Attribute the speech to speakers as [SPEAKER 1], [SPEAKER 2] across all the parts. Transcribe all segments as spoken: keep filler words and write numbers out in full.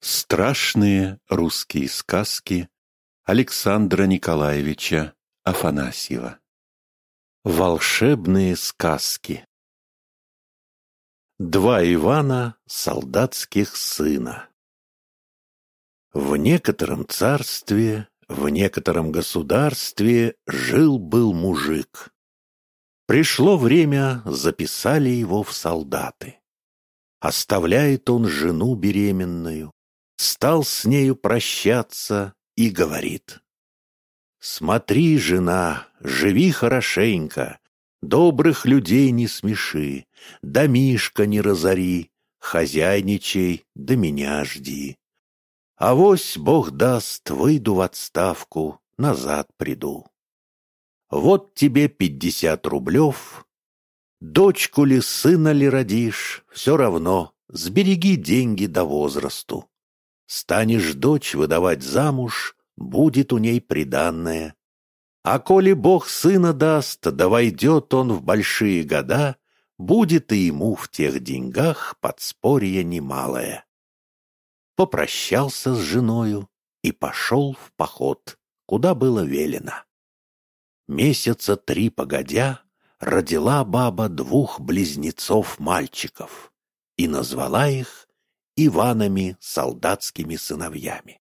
[SPEAKER 1] Страшные русские сказки Александра Николаевича Афанасьева. Волшебные сказки. Два Ивана солдатских сына. В некотором царстве, в некотором государстве жил-был мужик. Пришло время, записали его в солдаты. Оставляет он жену беременную, стал с нею прощаться и говорит: «Смотри, жена, живи хорошенько, добрых людей не смеши, домишко не разори, хозяйничай, да меня жди. Авось Бог даст, выйду в отставку, назад приду. Вот тебе пятьдесят рублев, дочку ли, сына ли родишь, все равно, сбереги деньги до возрасту. Станешь дочь выдавать замуж, будет у ней приданное. А коли Бог сына даст, да войдет он в большие года, будет и ему в тех деньгах подспорье немалое». Попрощался с женою и пошел в поход, куда было велено. Месяца три погодя, родила баба двух близнецов-мальчиков и назвала их Иванами солдатскими сыновьями.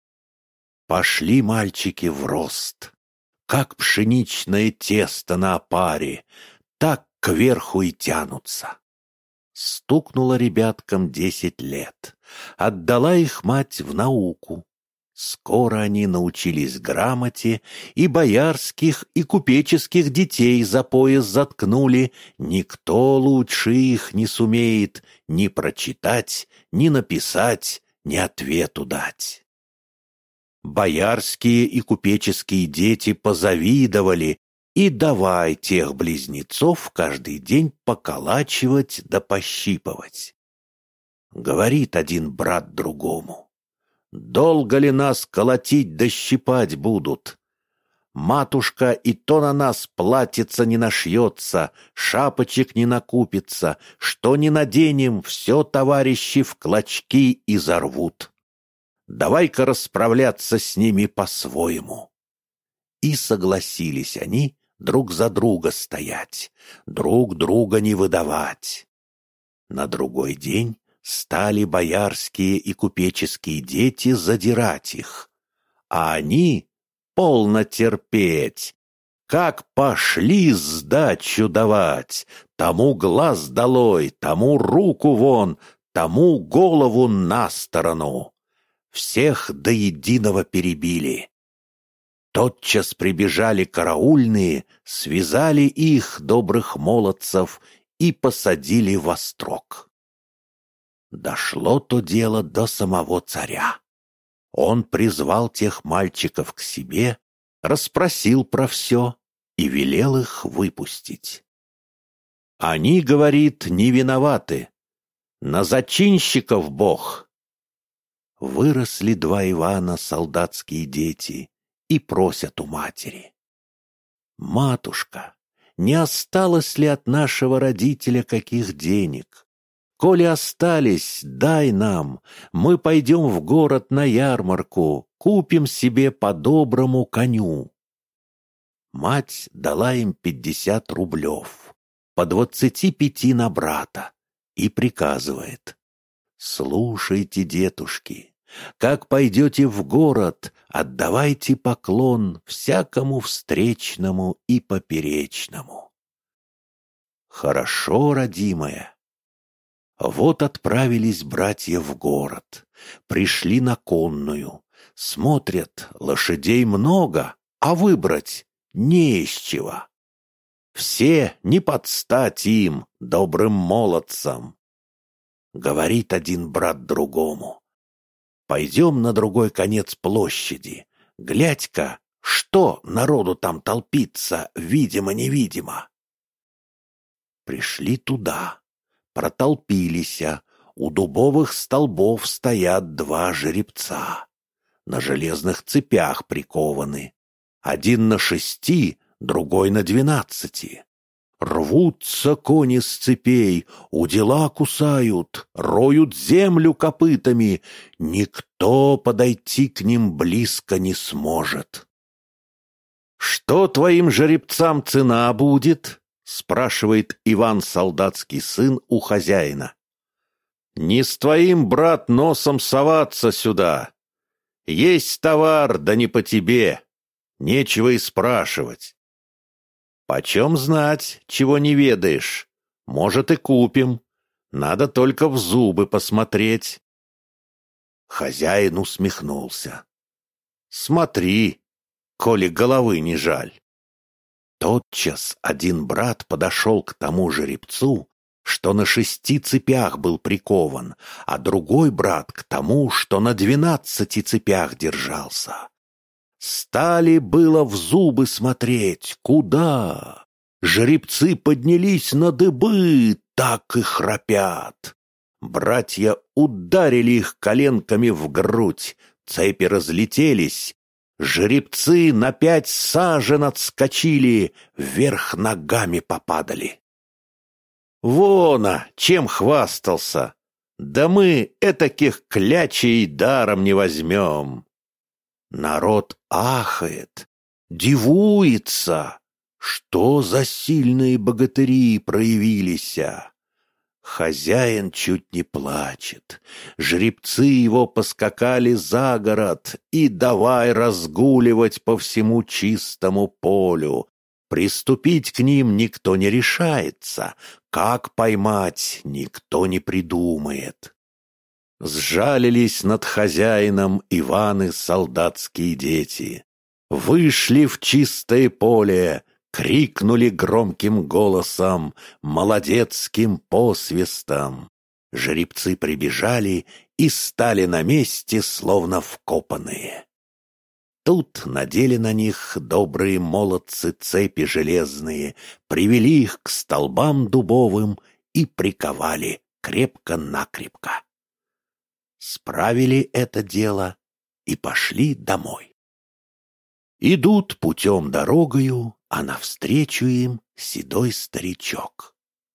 [SPEAKER 1] Пошли мальчики в рост, как пшеничное тесто на опаре, так кверху и тянутся. Стукнуло ребяткам десять лет, отдала их мать в науку. Скоро они научились грамоте, и боярских, и купеческих детей за пояс заткнули. Никто лучше их не сумеет ни прочитать, ни написать, ни ответу дать. Боярские и купеческие дети позавидовали, и давай тех близнецов каждый день поколачивать да пощипывать. Говорит один брат другому: «Долго ли нас колотить да щипать будут? Матушка и то на нас платьица не нашьется, шапочек не накупится, что не наденем, все товарищи в клочки изорвут. Давай-ка расправляться с ними по-своему». И согласились они друг за друга стоять, друг друга не выдавать. На другой день стали боярские и купеческие дети задирать их, а они полно терпеть. Как пошли сдачу давать, тому глаз долой, тому руку вон, тому голову на сторону. Всех до единого перебили. Тотчас прибежали караульные, связали их, добрых молодцев, и посадили во строк. Дошло то дело до самого царя. Он призвал тех мальчиков к себе, расспросил про все и велел их выпустить. Они, говорит, не виноваты. На зачинщиков Бог. Выросли два Ивана, солдатские дети, и просят у матери: «Матушка, не осталось ли от нашего родителя каких денег? Коли остались, дай нам, мы пойдем в город на ярмарку, купим себе по-доброму коню». Мать дала им пятьдесят рублев, по двадцати пяти на брата, и приказывает: «Слушайте, детушки, как пойдете в город, отдавайте поклон всякому встречному и поперечному». Хорошо, родимая. Вот отправились братья в город, пришли на конную, смотрят, лошадей много, а выбрать не из чего. Все не под стать им, добрым молодцам. Говорит один брат другому: «Пойдем на другой конец площади. Глядь-ка, что народу там толпится, видимо-невидимо». Пришли туда, протолпились, у дубовых столбов стоят два жеребца, на железных цепях прикованы, один на шести, другой на двенадцати. Рвутся кони с цепей, удила кусают, роют землю копытами. Никто подойти к ним близко не сможет. «Что твоим жеребцам цена будет?» — спрашивает Иван, солдатский сын, у хозяина. «Не с твоим, брат, носом соваться сюда. Есть товар, да не по тебе. Нечего и спрашивать. Почем знать, чего не ведаешь? Может, и купим. Надо только в зубы посмотреть». Хозяин усмехнулся. «Смотри, коли головы не жаль». Тотчас один брат подошел к тому жеребцу, что на шести цепях был прикован, а другой брат к тому, что на двенадцати цепях держался. Стали было в зубы смотреть, куда. Жеребцы поднялись на дыбы, так и храпят. Братья ударили их коленками в грудь, цепи разлетелись. Жеребцы на пять сажен отскочили, вверх ногами попадали. «Вона, чем хвастался! Да мы этаких клячей даром не возьмем!» Народ ахает, дивуется, что за сильные богатыри проявились. Хозяин чуть не плачет, жеребцы его поскакали за город и давай разгуливать по всему чистому полю. Приступить к ним никто не решается, как поймать никто не придумает. Сжалились над хозяином Иваны солдатские дети. Вышли в чистое поле, крикнули громким голосом, молодецким посвистом. Жеребцы прибежали и стали на месте, словно вкопанные. Тут надели на них добрые молодцы цепи железные, привели их к столбам дубовым и приковали крепко-накрепко. Справили это дело и пошли домой. Идут путем дорогою, а навстречу им седой старичок.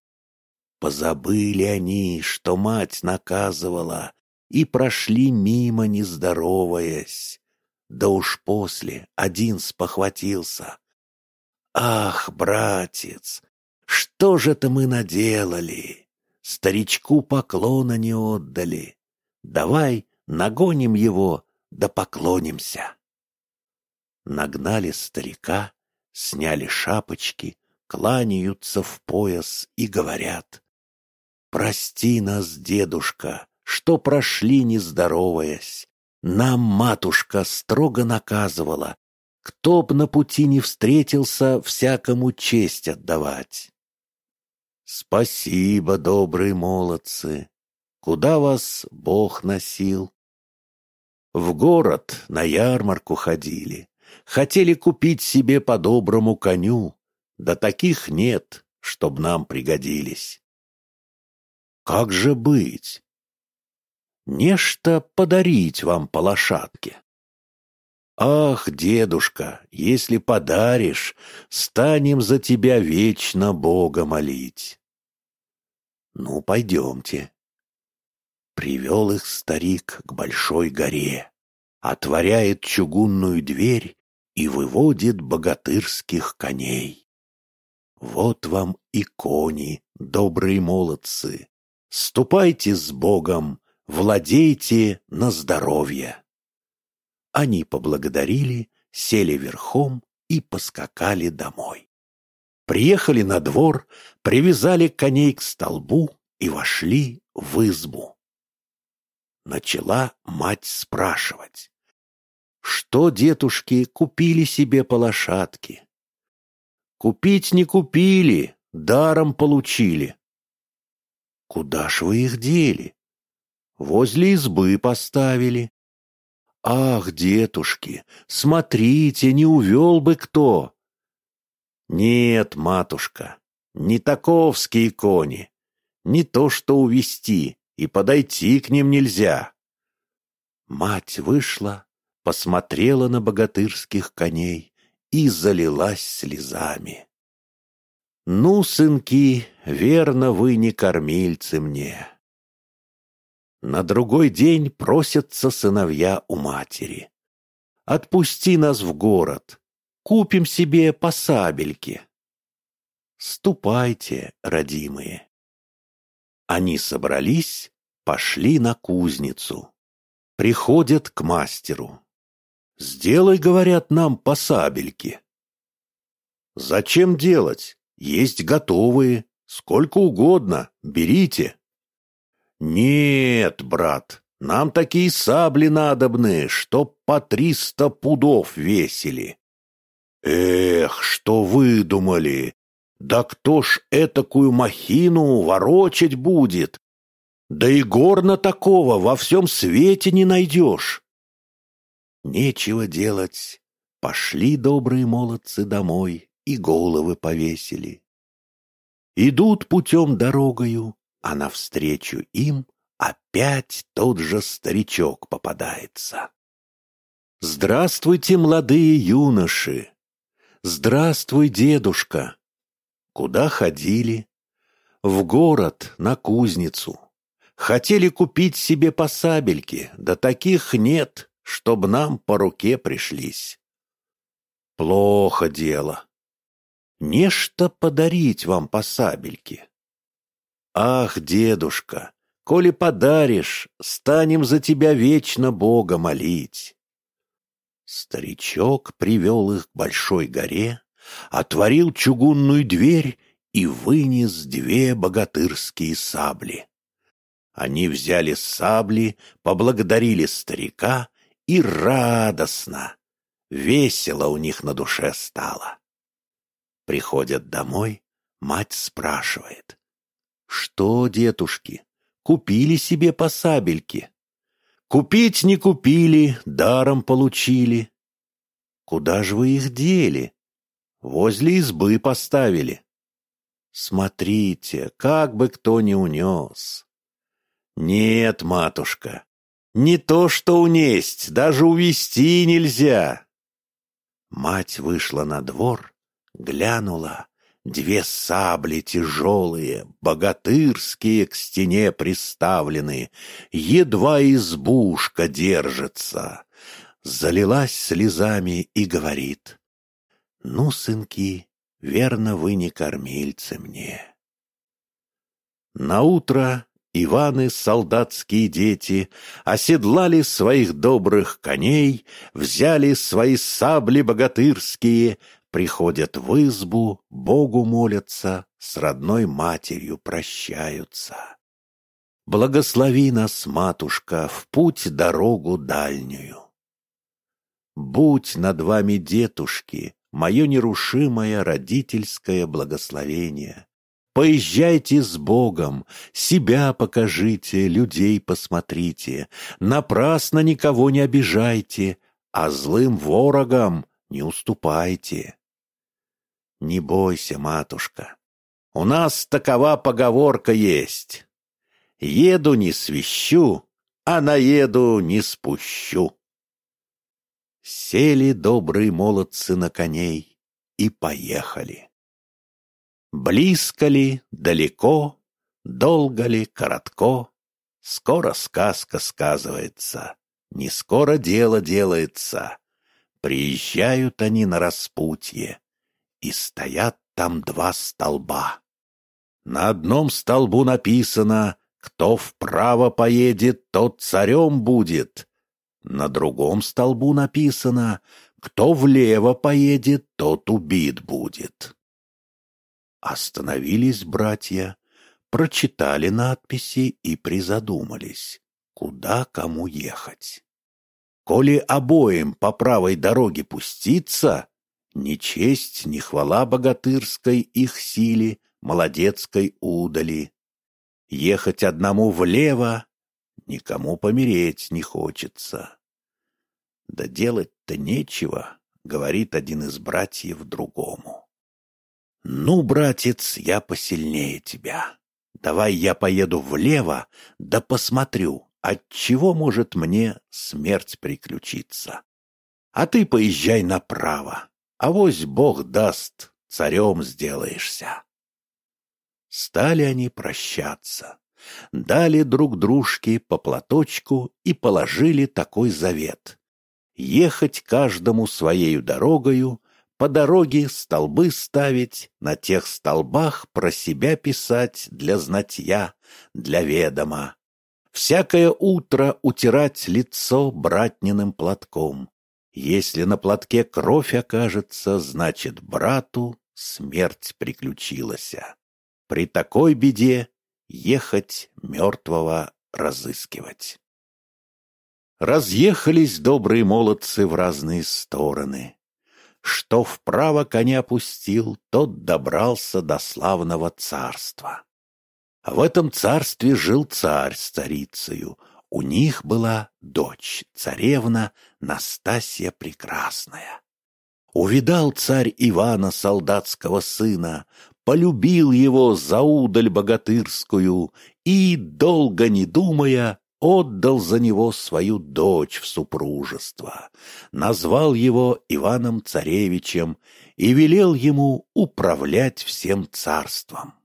[SPEAKER 1] Позабыли они, что мать наказывала, и прошли мимо, не здороваясь. Да уж после один спохватился. «Ах, братец, что же это мы наделали? Старичку поклона не отдали. Давай нагоним его, да поклонимся». Нагнали старика, сняли шапочки, кланяются в пояс и говорят: «Прости нас, дедушка, что прошли, не здороваясь. Нам матушка строго наказывала, кто б на пути не встретился, всякому честь отдавать». «Спасибо, добрые молодцы. Куда вас Бог носил?» «В город на ярмарку ходили. Хотели купить себе по доброму коню, да таких нет, чтоб нам пригодились». «Как же быть? Нечто подарить вам по лошадке». «Ах, дедушка, если подаришь, станем за тебя вечно Бога молить». «Ну, пойдемте». Привел их старик к большой горе, отворяет чугунную дверь и выводит богатырских коней. «Вот вам и кони, добрые молодцы. Ступайте с Богом, владейте на здоровье». Они поблагодарили, сели верхом и поскакали домой. Приехали на двор, привязали коней к столбу и вошли в избу. Начала мать спрашивать: «Что, детушки, купили себе по лошадке?» «Купить не купили, даром получили». «Куда ж вы их дели?» «Возле избы поставили». «Ах, детушки, смотрите, не увел бы кто!» «Нет, матушка, не таковские кони, не то что увести, и подойти к ним нельзя». Мать вышла, посмотрела на богатырских коней и залилась слезами. Ну, сынки, верно, вы не кормильцы мне. На другой день просятся сыновья у матери: отпусти нас в город, купим себе по сабельке. Ступайте, родимые. Они собрались, пошли на кузницу. Приходят к мастеру. «Сделай, — говорят, — нам по сабельке». «Зачем делать? Есть готовые, сколько угодно, берите». «Нет, брат, нам такие сабли надобны, чтоб по триста пудов весили». «Эх, что выдумали! Да кто ж этакую махину ворочать будет? Да и горна такого во всем свете не найдешь». Нечего делать, пошли добрые молодцы домой и головы повесили. Идут путем дорогою, а навстречу им опять тот же старичок попадается. «Здравствуйте, молодые юноши! Здравствуй, дедушка! Куда ходили?» «В город, на кузницу. Хотели купить себе по сабельке, да таких нет, чтоб нам по руке пришлись». «Плохо дело. Нечто подарить вам по сабельке». «Ах, дедушка, коли подаришь, станем за тебя вечно Бога молить». Старичок привел их к большой горе, отворил чугунную дверь и вынес две богатырские сабли. Они взяли сабли, поблагодарили старика, и радостно, весело у них на душе стало. Приходят домой, мать спрашивает: «Что, детушки, купили себе по сабельке?» «Купить не купили, даром получили». «Куда же вы их дели?» «Возле избы поставили». «Смотрите, как бы кто не унес». «Нет, матушка, не то что унесть, даже увести нельзя». Мать вышла на двор, глянула, две сабли тяжелые, богатырские, к стене приставлены, едва избушка держится. Залилась слезами и говорит: «Ну, сынки, верно, вы не кормильцы мне». Наутро Иваны, солдатские дети, оседлали своих добрых коней, взяли свои сабли богатырские, приходят в избу, Богу молятся, с родной матерью прощаются. Благослови нас, матушка, в путь дорогу дальнюю. Будь над вами, детушки, мое нерушимое родительское благословение. Поезжайте с Богом, себя покажите, людей посмотрите, напрасно никого не обижайте, а злым ворогам не уступайте. Не бойся, матушка, у нас такова поговорка есть: еду не свищу, а наеду не спущу. Сели добрые молодцы на коней и поехали. Близко ли, далеко, долго ли, коротко, скоро сказка сказывается, не скоро дело делается. Приезжают они на распутье, и стоят там два столба. На одном столбу написано: кто вправо поедет, тот царем будет. На другом столбу написано: кто влево поедет, тот убит будет. Остановились братья, прочитали надписи и призадумались, куда кому ехать. Коли обоим по правой дороге пуститься, ни честь, ни хвала богатырской их силе, молодецкой удали. Ехать одному влево, никому помереть не хочется. Да делать-то нечего, говорит один из братьев другому. Ну, братец, я посильнее тебя. Давай я поеду влево, да посмотрю, отчего может мне смерть приключиться. А ты поезжай направо, авось Бог даст, царем сделаешься. Стали они прощаться. Дали друг дружке по платочку и положили такой завет: ехать каждому своею дорогою, по дороге столбы ставить, на тех столбах про себя писать для знатья, для ведома. Всякое утро утирать лицо братниным платком. Если на платке кровь окажется, значит, брату смерть приключилась. При такой беде ехать мертвого разыскивать. Разъехались добрые молодцы в разные стороны. Что вправо коня пустил, тот добрался до славного царства. А в этом царстве жил царь с царицею. У них была дочь, царевна Настасья Прекрасная. Увидал царь Ивана, солдатского сына, полюбил его за удаль богатырскую и, долго не думая, отдал за него свою дочь в супружество, назвал его Иваном-царевичем и велел ему управлять всем царством.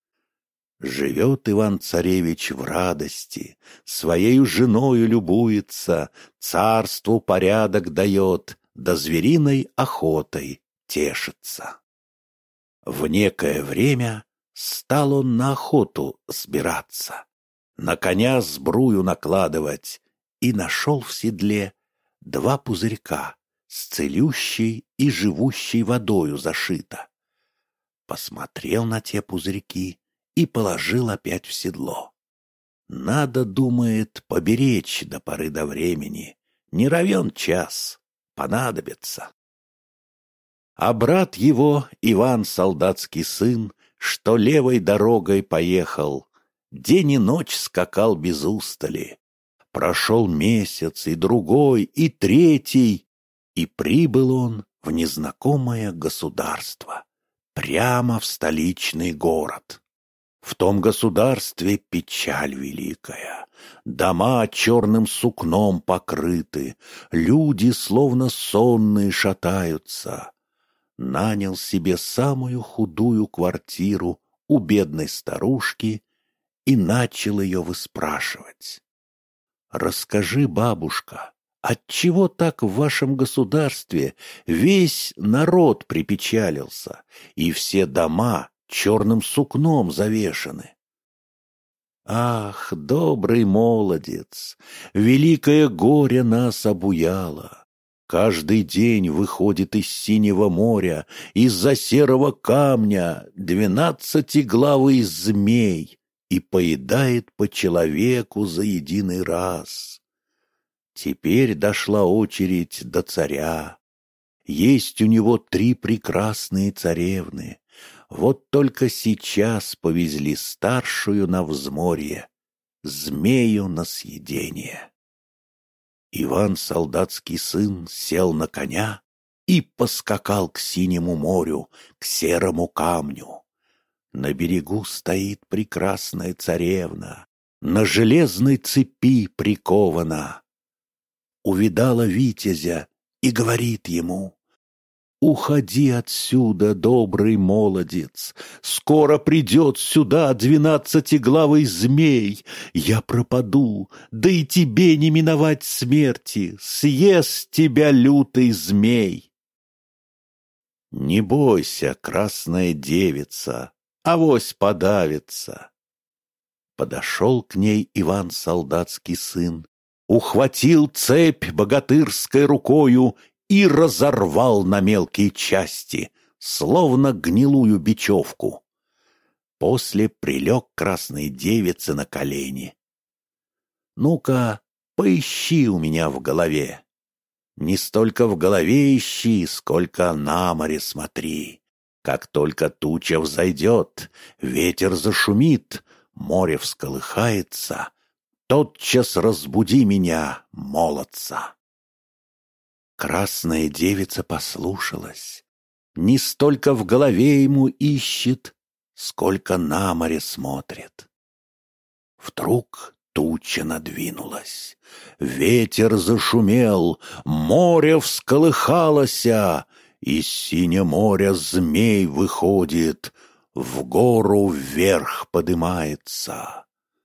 [SPEAKER 1] Живет Иван-царевич в радости, своею женою любуется, царству порядок дает, да звериной охотой тешится. В некое время стал он на охоту сбираться, на коня сбрую накладывать, и нашел в седле два пузырька с целющей и живущей водою зашито. Посмотрел на те пузырьки и положил опять в седло. Надо, думает, поберечь до поры до времени, не равен час, понадобится. А брат его, Иван, солдатский сын, что левой дорогой поехал, день и ночь скакал без устали. Прошел месяц, и другой, и третий, и прибыл он в незнакомое государство, прямо в столичный город. В том государстве печаль великая, дома черным сукном покрыты, люди, словно сонные, шатаются. Нанял себе самую худую квартиру у бедной старушки и начал ее выспрашивать. «Расскажи, бабушка, отчего так в вашем государстве весь народ припечалился, и все дома черным сукном завешаны?» «Ах, добрый молодец, великое горе нас обуяло. Каждый день выходит из синего моря, из-за серого камня, двенадцатиглавый змей и поедает по человеку за единый раз. Теперь дошла очередь до царя. Есть у него три прекрасные царевны. Вот только сейчас повезли старшую на взморье, змею на съедение». Иван, солдатский сын, сел на коня и поскакал к синему морю, к серому камню. На берегу стоит прекрасная царевна, на железной цепи прикована. Увидала витязя и говорит ему: «Уходи отсюда, добрый молодец, скоро придет сюда двенадцатиглавый змей, я пропаду, да и тебе не миновать смерти, съест тебя лютый змей». «Не бойся, красная девица, авось подавится». Подошел к ней Иван, солдатский сын, ухватил цепь богатырской рукою и разорвал на мелкие части, словно гнилую бечевку. После прилег красной девице на колени. «Ну-ка, поищи у меня в голове. Не столько в голове ищи, сколько на море смотри. Как только туча взойдет, ветер зашумит, море всколыхается, тотчас разбуди меня, молодца». Красная девица послушалась. Не столько в голове ему ищет, сколько на море смотрит. Вдруг туча надвинулась, ветер зашумел, море всколыхалося, из синего моря змей выходит, в гору вверх подымается.